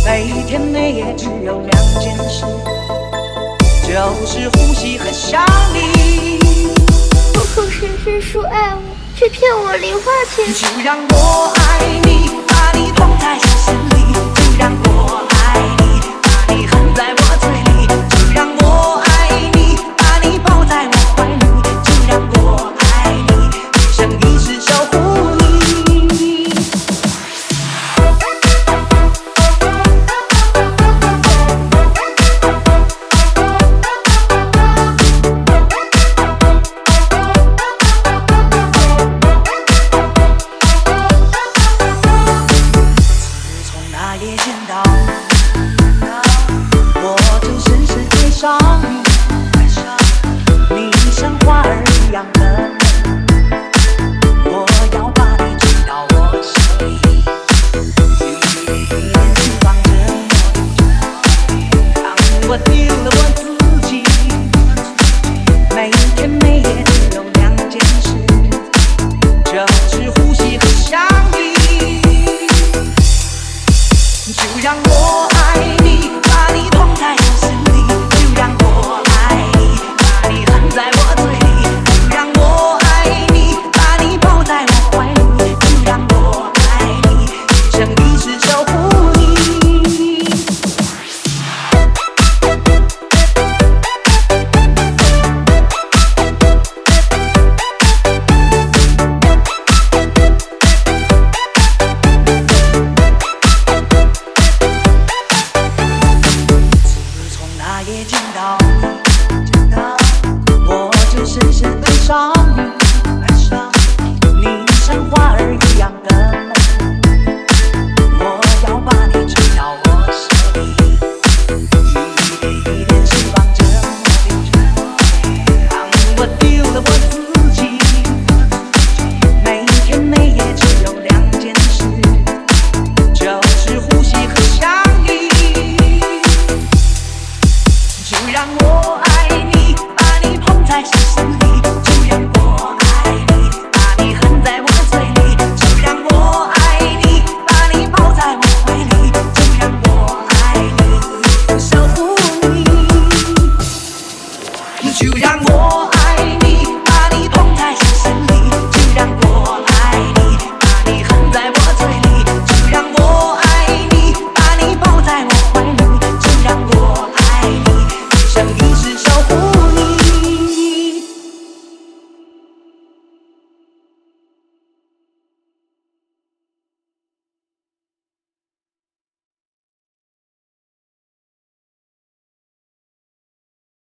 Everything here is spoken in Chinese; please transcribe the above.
每天每夜只有两件事，就是呼吸和想你。 我口声声说爱我，却骗我零花钱。 就让我爱你，把你捧在手心里；就让我爱你，把你含在我嘴里；就让我爱你，把你抱在我怀里；就让我爱你，一生一世守护你。我就深深爱上你，你像花儿一样的美，我要把你追到我心里，一眼释放着我，让我丢了我自己。每天每夜只有两件事，就是呼吸和想你。就让我